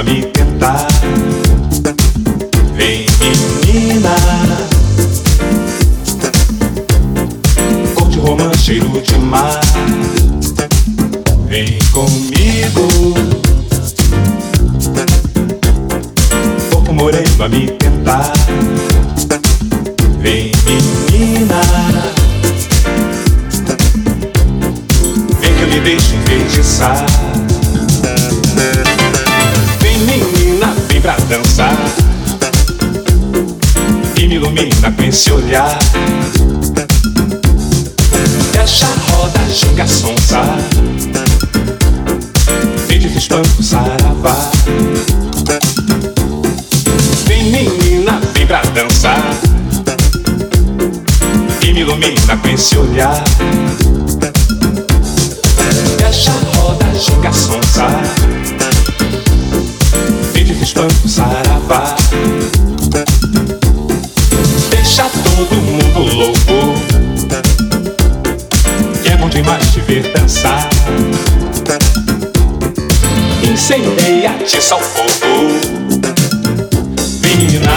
a me tentar. Vem, menina, cor de romã, cheiro de mar. Vem comigo, corpo moreno a me tentar. Vem, menina, vem que eu me deixo enfeitiçar. Vem, menina, vem pra dançar e me ilumina com esse olhar. Deixa a roda, ginga, sonsa, vem de espanto, saravá. Vem, menina, vem pra dançar e me ilumina com esse olhar. Deixa a roda, ginga, sonsa, vem de espanto, saravá. Deixa todo mundo louco, que é bom demais te ver dançar. Incendeia, atiça o fogo, menina.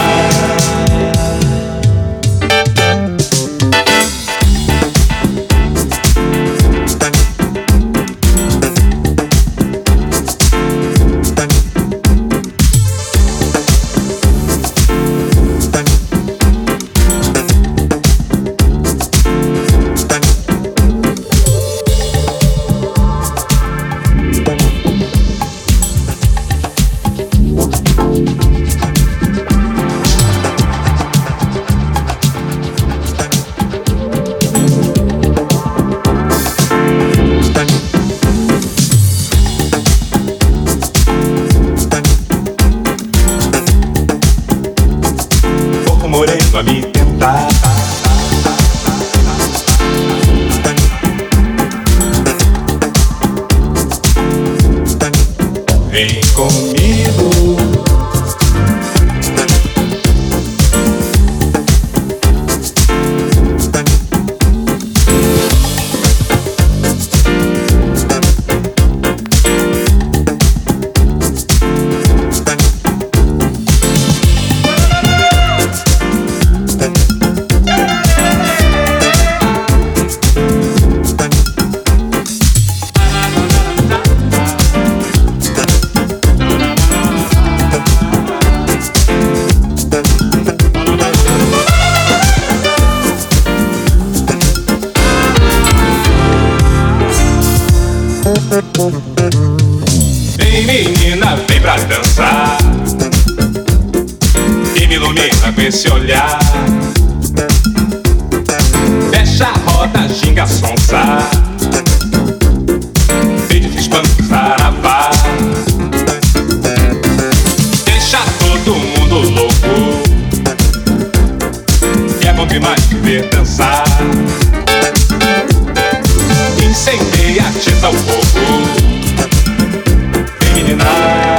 Moreno a me tentar. Vem comigo, vem, menina, vem pra dançar e me ilumina com esse olhar. Deixa a roda, ginga, sonsa, vem de espanto, saravá. Deixa todo mundo louco, que é bom demais te ver dançar. Incendeia, atiça o fogo, vem, menina.